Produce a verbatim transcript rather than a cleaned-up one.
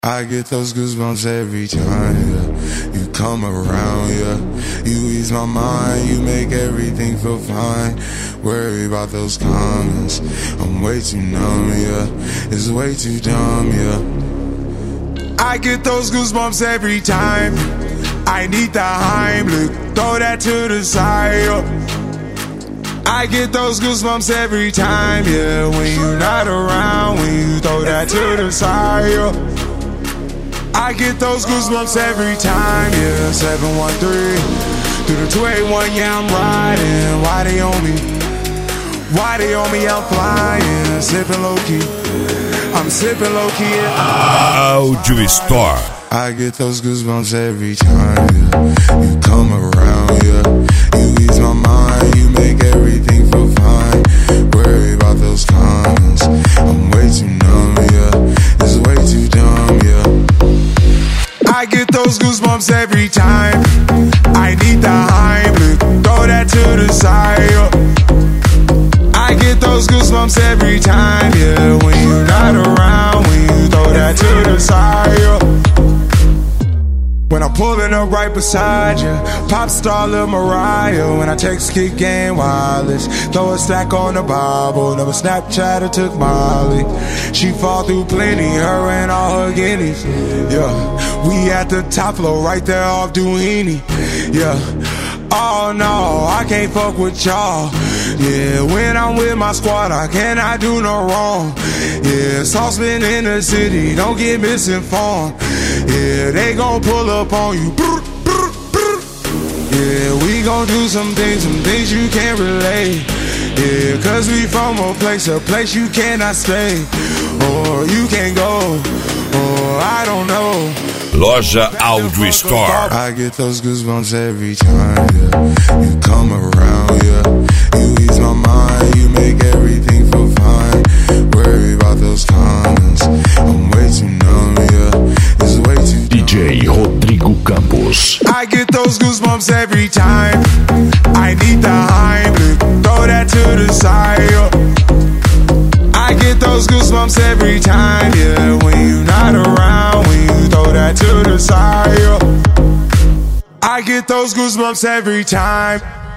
I get those goosebumps every time, yeah. You come around, yeah. You ease my mind, you make everything feel fine. Worry about those comments, I'm way too numb, yeah. It's way too dumb, yeah. I get those goosebumps every time. I need the Heimlich, throw that to the side, yeah. I get those goosebumps every time, yeah. When you're not around, when you throw that to the side, yeah. I get those goosebumps every time, yeah. seven one three through the two eight one, yeah, I'm riding. Why they on me? Why they on me? I'm flying, sipping low key. I'm sipping low key. Yeah. Audio Store. I get those goosebumps every time, yeah. You come around, yeah. You ease my mind, you make everything feel fine. Worry about those comments, I'm way too numb, yeah. It's way too dumb, yeah. I get those goosebumps every time. I need the Heimlich, throw that to the side, yeah. I get those goosebumps every time, yeah. When you're not around, when you throw that to the side, yeah. When I'm pulling up right beside you, pop star Lil Mariah. When I text kick game wireless, throw a stack on the Bible. Never Snapchat or took Molly. She fall through plenty, her and all her guineas. Yeah, we at the top floor, right there off Duini. Yeah, oh no, I can't fuck with y'all. Yeah, when I'm with my squad, I cannot do no wrong. Yeah, saucepan in the city, don't get misinformed. Yeah, they gon' pull up on you. Yeah, we gon' do some things, some things you can't relate. Yeah, cause we from a place, a place you cannot stay. Or you can't go, or I don't know. Loja Audio Store. I get those goosebumps every time, yeah. You come around, yeah. You ease my mind, you make everything feel fine. Worry about those comments, I'm way too numb, yeah. It's way too dumb. D J Rodrigo Campos. I get those goosebumps every time. I need the Heimlich, throw that to the side, yeah. I get those goosebumps every time, yeah. When you're not around, when you throw that to the side, yeah. I get those goosebumps every time.